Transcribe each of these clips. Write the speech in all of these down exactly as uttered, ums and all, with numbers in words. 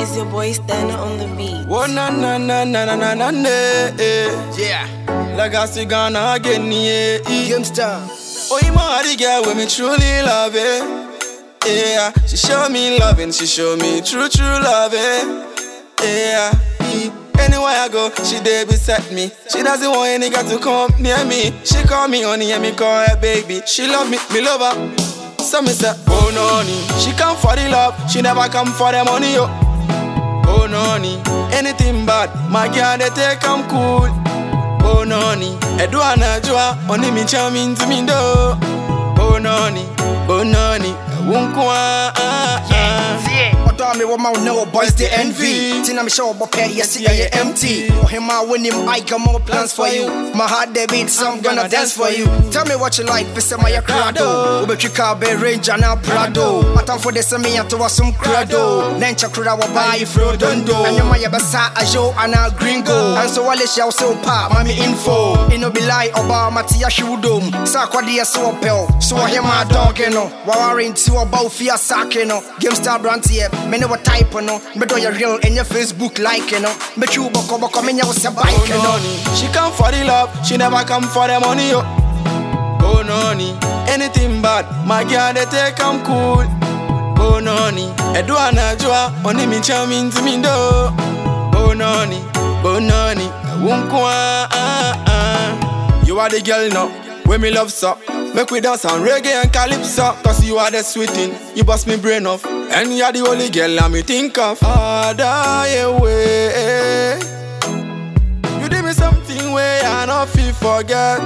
It's your boy Stunner on the beat. Oh na na na na na na na na. Yeah. Legacy Ghana again, yeah. Gamestar. Oh, you my the girl with me truly love it. Yeah, she show me loving, she show me true true love it. Yeah. Anywhere I go, she there beside me. She doesn't want any guy to come near me. She call me honey and me call her baby. She love me, me love her. So me say, oh noni. She come for the love, she never come for the money, yo. Oh noni, anything bad, my girl they take come cool. Oh noni, Edwana Joa, only me charming to me do. Oh noni, oh noni, wunkwa ah ah. Odo me wo ma no boys the envy. Tina me show up here, yes I am empty. Oh him I win him, I got more plans for you. My heart they beat, so I'm gonna dance for you. Tell me what you like, fi say my crado. Ube trika be range and a prado. Atam for the semi to was some crado. Nencha kura wa buy you fro dondo. And you my besa ajo and a gringo. And so wale shall so pop, mami info. Ino be lie Obama tia shudum. Sa kwa dia so pel. So him my dog no. Wawarin to about fear sake no. Gamestar brand here. Me know what type no. Me do your real in your Facebook like no. Me chew boko boko me nya was a bike no. She come for the love, she never come for the money, yo. Oh noni, anything bad, my girl they take come cool. Oh noni, Edwana Joa, only me charming to me do. Oh noni, oh noni, wunkwa ah ah. You are the girl now, when me love so. Make we dance on reggae and calypso. Cause you are the sweet thing, you bust me brain off. And you are the only girl I me think of. Ah, die away. You did me something way I not feel forget.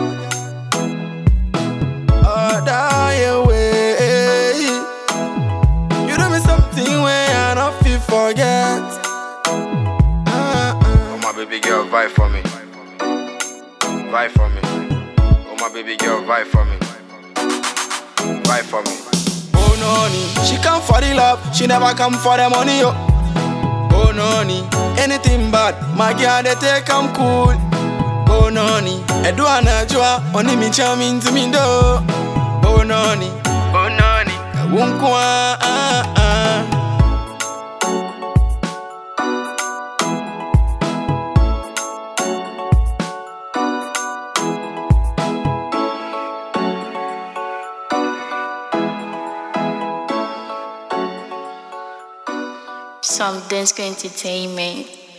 Ah, die away. You did me something way I not feel forget. Ah, ah. Oh my baby girl, vibe for me. Vibe for me. Oh my baby girl, vibe for me. Vibe for me. Oh noni, she come for the love, she never come for the money, yo. Oh noni, anything bad, my girl they take come cool. Oh noni, Edwana Joa, only me charming to me do. Oh noni, oh noni, wunkwa ah ah. Some Dance Entertainment.